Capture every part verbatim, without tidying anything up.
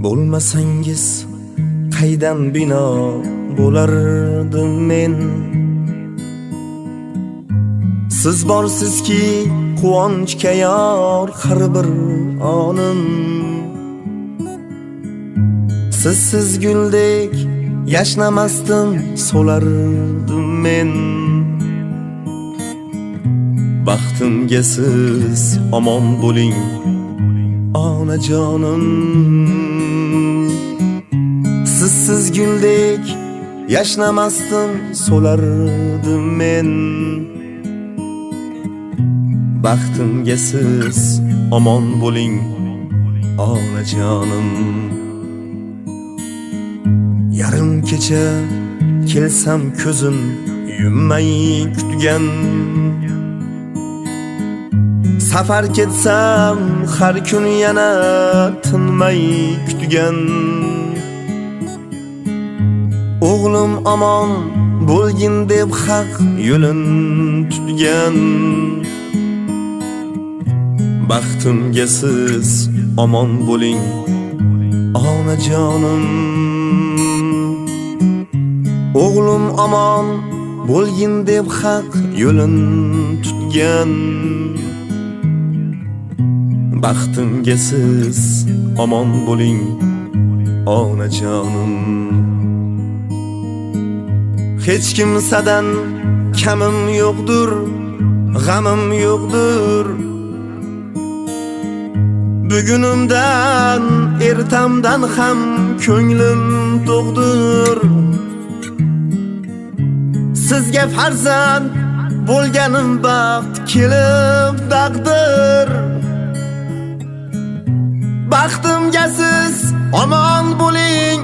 Bo'lmasangiz qaydan bino bo'lardim men. Siz borsizki quvonchga yor har bir onim. Sizsiz guldek yashnamasdim, so'lardim men. Baxtimga siz omon bo'ling onajonim. Sizsiz guldek yashnamasdim, so'lardim men. Baxtimga siz omon bo'ling onajonim. Yarim kecha kelsam ko'zim yummay kutgan. Safar ketsam har kun yana tinmay kutgan. O'g'lim omon bo'lgin deb haq yo'lin tutgan. Baxtimga siz omon bo'ling onajonim. O'g'lim omon bo'lgin deb haq yo'lin tutgan. Baxtimga siz omon bo'ling onajonim. Hech kimsadan kamim yo'qdir, g'amim yo'qdir. Bugunimdan ertamdan ham ko'nglim to'qdir. Sizga farzand bo'lganim baxt kelib taqdir. Baxtimga siz omon bo'ling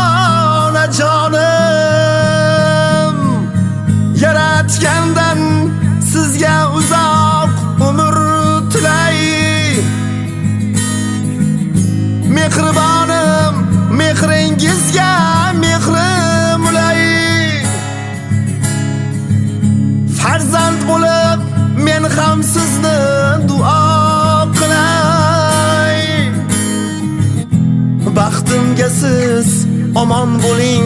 onajonim. Yaratgandan sizga uzoq umr tilay. Mehribonim, mehringizga mehrim ulay. Farzand bo'lib men ham sizni duo qilay. Baxtimga siz omon bo'ling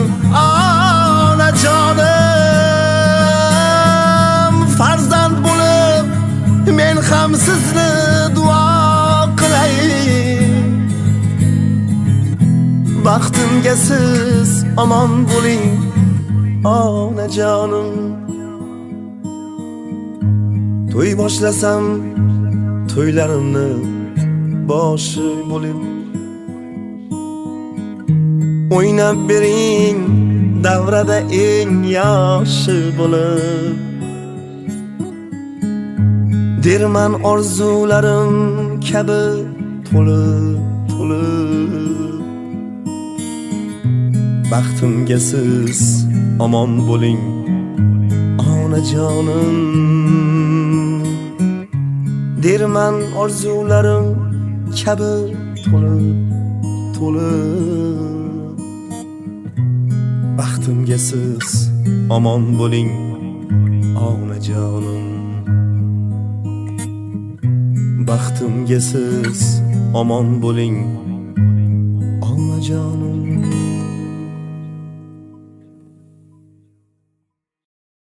onajonim. Farzand bo'lib men ham sizni duo qilay. Baxtimga siz omon bo'ling onajonim. To'y boshlasam to'ylarimni boshi bo'lib, o'ynab bering davrada eng yaxshi bo'lib. Derman orzularim kabi to'lib to'lib. Baxtimga siz omon bo'ling onajonim. Derman orzularim kabi to'lib to'lib. Baxtimga siz omon bo'ling onajonim. Baxtimga siz omon bo'ling onajonim.